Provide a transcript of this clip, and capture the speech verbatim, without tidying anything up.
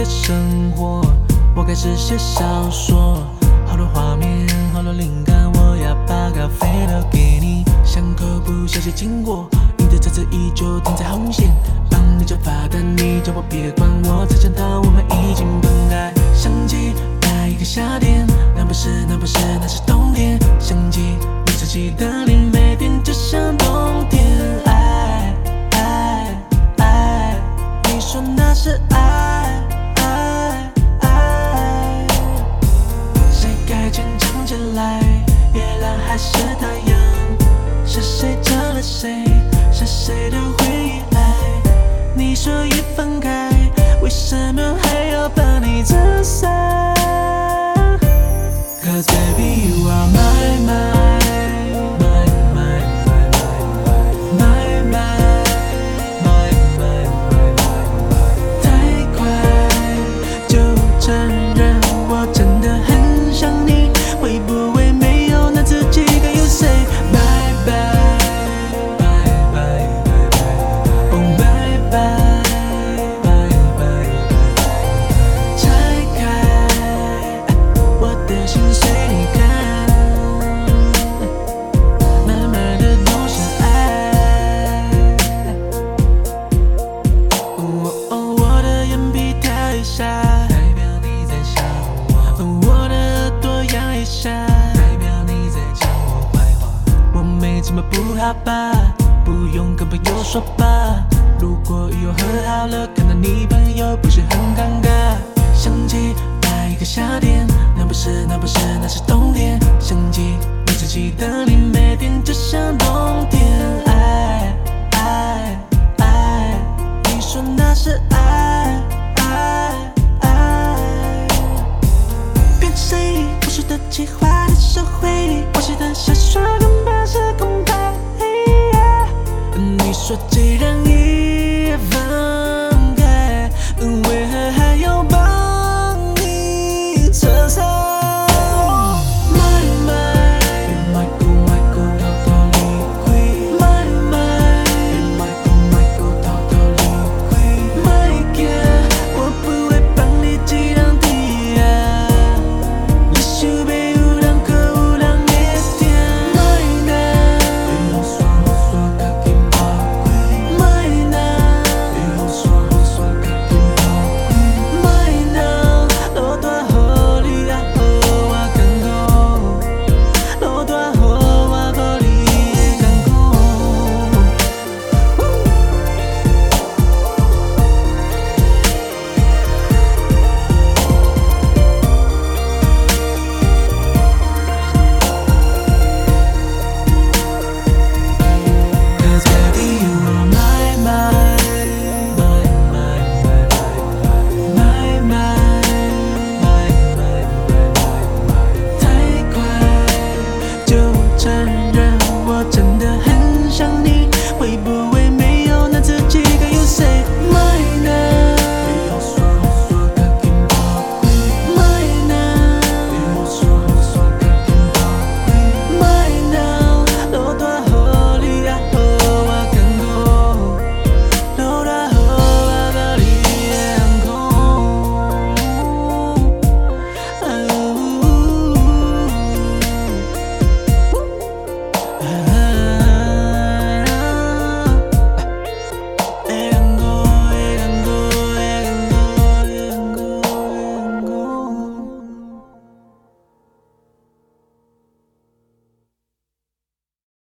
的生活，我开始写小说，好多画面，好多灵感，我要把咖啡留给你。巷口不小心经过，你的车子依旧停在红线，帮你叫罚单，你叫我别管，我才想到我们已经分开。想起那一个夏天，那不是，那不是，那是冬天。想起你自己的脸，每天就像冬天。爱爱爱，你说那是爱爱爱。谁该坚强起来？月亮还是太阳？是谁救了谁？是谁的回忆爱？你说已分开，为什么还要把你拆散 ？Cause baby you are my my my my my my my my my。太快就承认我真的很想你，会不会没有那自己该有谁？ Bye bye bye bye bye oh bye bye bye bye。拆开我的心随你看，慢慢的都是爱。哦哦，我的眼皮跳一下，代表你在想我；我的耳朵痒一下，代表你在讲我坏话。我没什么不好吧，不用跟朋友说吧。如果以后和好了，看到你朋友不是很尴尬。想起那一个夏天，那不是，那不是，那是冬天。想起你自己的脸，每天就像冬天。爱爱爱，你说那是爱爱爱。变谁不是的计划的社会，我写的小说根本是公开。你说既然